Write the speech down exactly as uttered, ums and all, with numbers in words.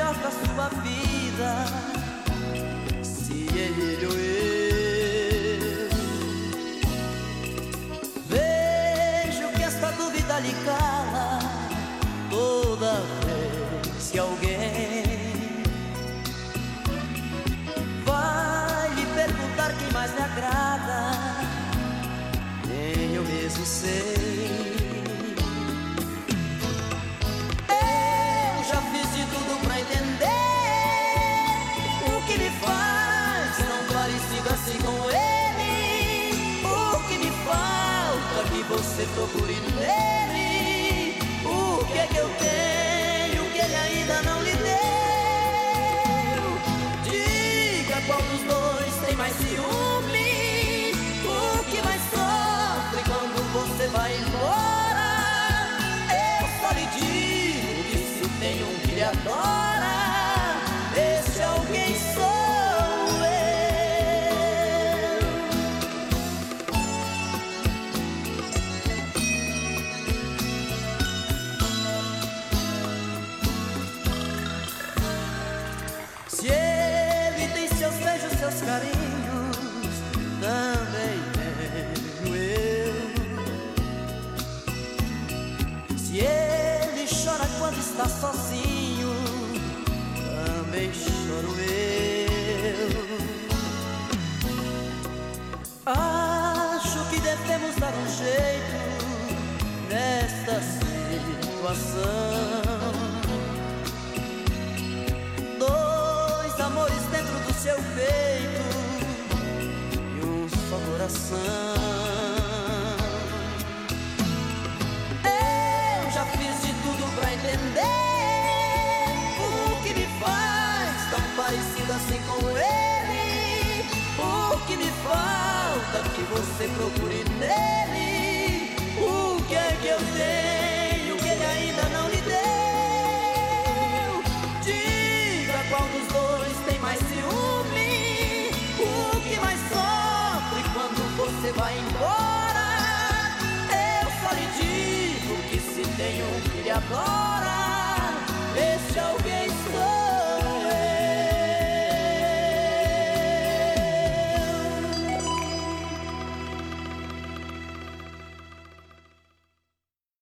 melhor pra sua vida, se é ele ou eu. Vejo que esta dúvida lhe cala toda vez que alguém vai lhe perguntar quem mais lhe agrada, nem eu mesmo sei. Eu já fiz de tudo pra entender o que me faz tão parecido assim com ele. O que me falta que você procure nele. O que é que eu tenho que ele ainda não lhe deu? Diga qual dos dois tem mais ciúme, o que mais sofre quando você vai embora. Eu só lhe digo que se tem um que lhe adora, esse alguém sou eu. Se ele tem seus beijos, seus carinhos, também tenho eu. Se ele chora quando está sozinho, também choro eu. Acho que devemos dar um jeito nesta situação. Dois amores dentro do seu peito e um só coração. Eu já fiz de tudo pra entender o que me faz tão parecido assim com ele. O que me falta que você procure nele. O que é que eu tenho que ele ainda não lhe deu? Diga qual dos dois tem mais ciúme, o que mais sofre quando você vai embora. Eu só lhe digo que se tem um que lhe adora,